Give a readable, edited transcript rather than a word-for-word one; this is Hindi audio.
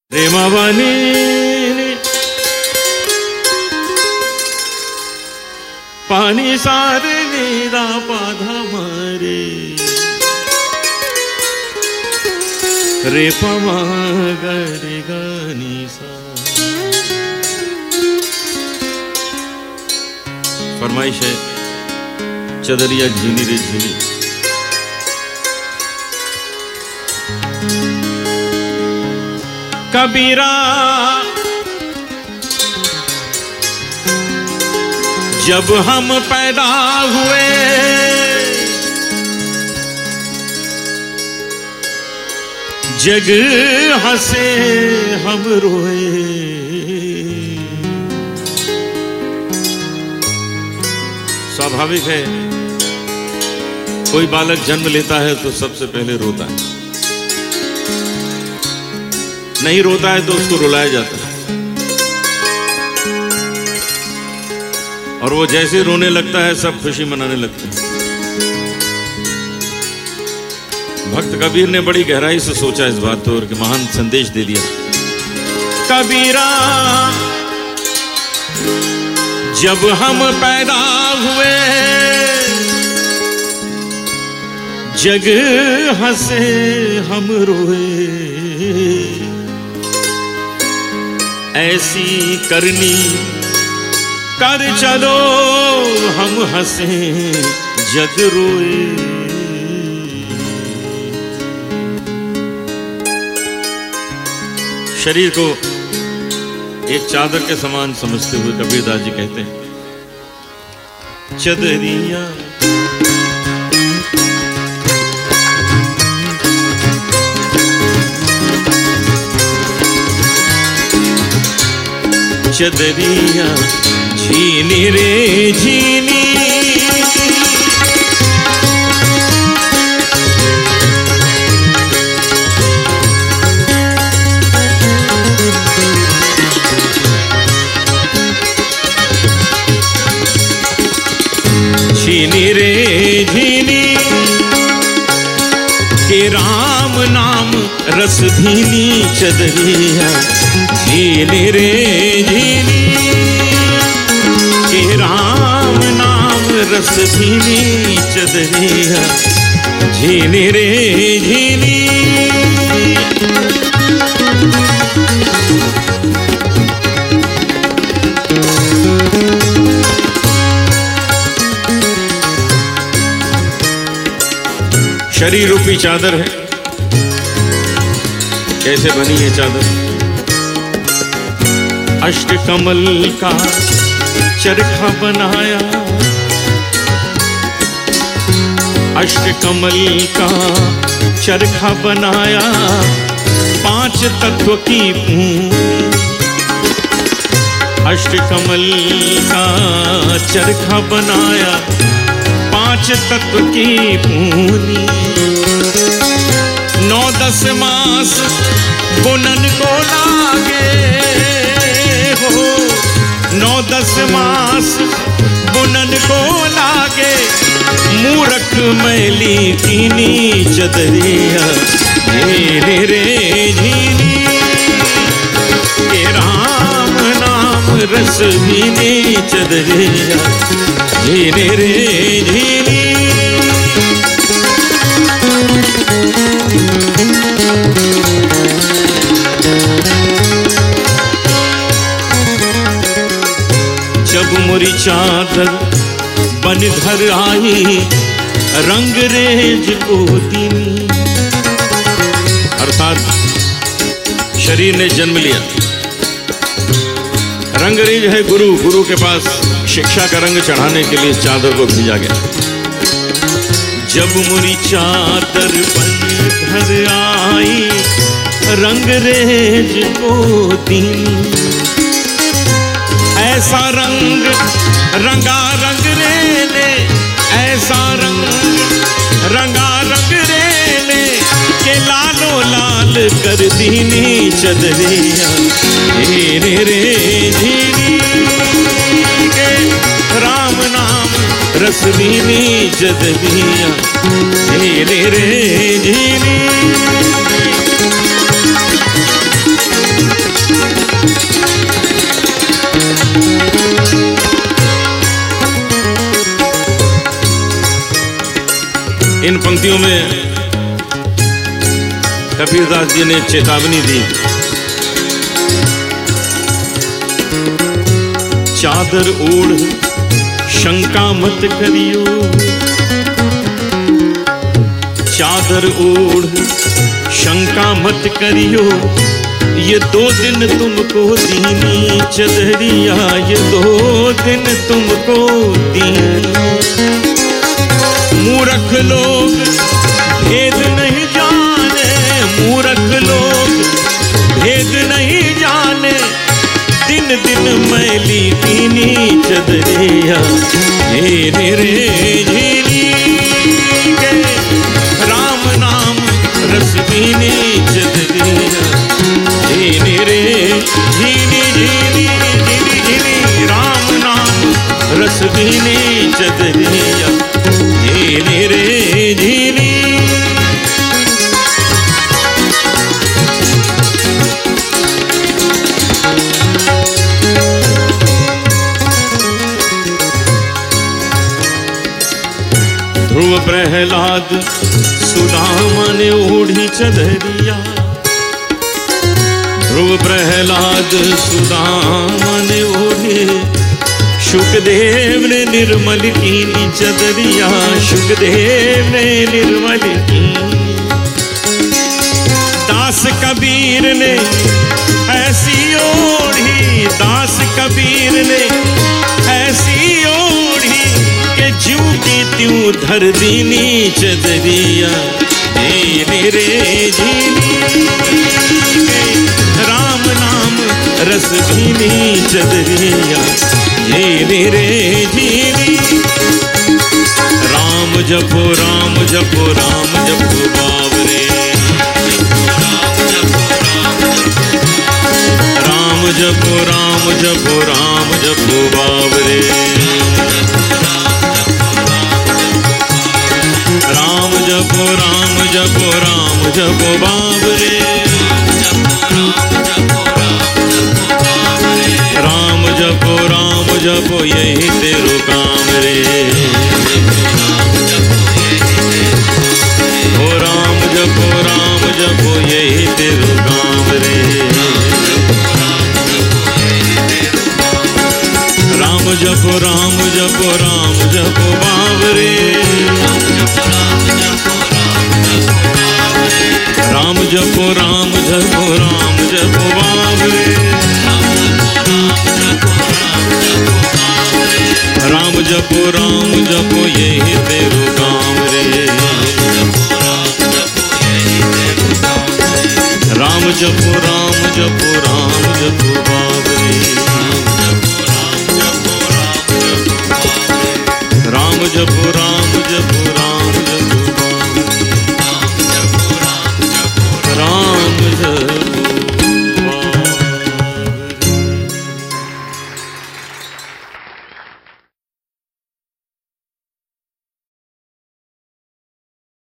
रेमावानी पानी सारे नीरा पाधा मारे रे पमा गरे गानी सा। फरमाइश है चदरिया झीनी रे झीनी। कबीरा जब हम पैदा हुए जग हंसे हम रोए। स्वाभाविक है कोई बालक जन्म लेता है तो सबसे पहले रोता है, नहीं रोता है तो उसको रुलाया जाता है, और वो जैसे रोने लगता है सब खुशी मनाने लगते हैं। भक्त कबीर ने बड़ी गहराई से सोचा इस बात को और कि महान संदेश दे दिया। कबीरा जब हम पैदा हुए जग हंसे हम रोए। ऐसी करनी कर चलो हम हंसे जग रोए। शरीर को एक चादर के समान समझते हुए कबीरदास जी कहते हैं, चदरिया चदरिया झीनी रे झीनी। झीनी रे झीनी के राम नाम रस धीनी। चदरिया झीनी रे झीनी के राम नाम रस धीनी। चदरिया झीनी रे झीनी। शरीर रूपी चादर है। कैसे बनी है चादर? अष्ट कमल का चरखा बनाया, अष्ट कमल का चरखा बनाया, पांच तत्व की पूंजी। अष्ट कमल का चरखा बनाया, पांच तत्व की पूंजी। 9-10 मास बुनन को लागे हो, 9-10 मास बुनन को लागे। मूरख मैली कीनी चदरिया झीनी रे झीनी के राम नाम रस भीनी। चदरिया झीनी रे झीनी। जब मोरी चादर बन धर आई रंग रेज को दीनी। अर्थात शरीर ने जन्म लिया, रंगरेज है गुरु, गुरु के पास शिक्षा का रंग चढ़ाने के लिए चादर को भेजा गया। जब मोरी चादर बन धर आई रंग रेज को दीनी। ऐसा रंग रंगा रंग रेले, ऐसा रंग रंगा रंग रेले के लालो लाल कर दीनी। चदरिया झीनी रे झीनी के राम नाम रस भीनी। चदरिया झीनी रे झीनी। पंक्तियों में कबीरदास जी ने चेतावनी दी, चादर ओढ़ शंका मत करियो, चादर ओढ़ शंका मत करियो, ये 2 दिन तुमको दीनी चदरिया, ये 2 दिन तुमको दीनी। मूर्ख लोग भेद नहीं जाने, मूर्ख लोग भेद नहीं जाने, दिन दिन मैली दीनी चदरिया, हे रे झीली के राम नाम रस दीनी चदरिया, हे रे झीली झीली झीली झीली राम नाम रस दीनी चदरिया, हे रे झीली। ध्रुव प्रहलाद सुदामा ने ओढ़ी चदरिया, ध्रुव प्रहलाद सुदामा ने ओढ़ी, शुकदेव ने निर्मल कीनी चदरिया, शुकदेव ने निर्मल की। दास कबीर ने ऐसी ओढ़ी, दास कबीर ने ऐसी ओढ़ी के ज्यों की त्यों धर दीनी चदरिया, हे रे झीली राम नाम रस दीनी चदरिया, हे रे झीली। राम जपो राम जपो राम जपो बावरे, राम जपो राम जपो राम जपो बावरे, राम जपो राम जपो राम जपो बावरे, राम जपो यही तेरो काम रे, ओ राम जपो यही तेरो काम रे, राम जपो राम जपो बावरे, राम जपो राम जपो बावरे, राम जपो यही तेरो काम रे, राम जपो बावरे, राम जपो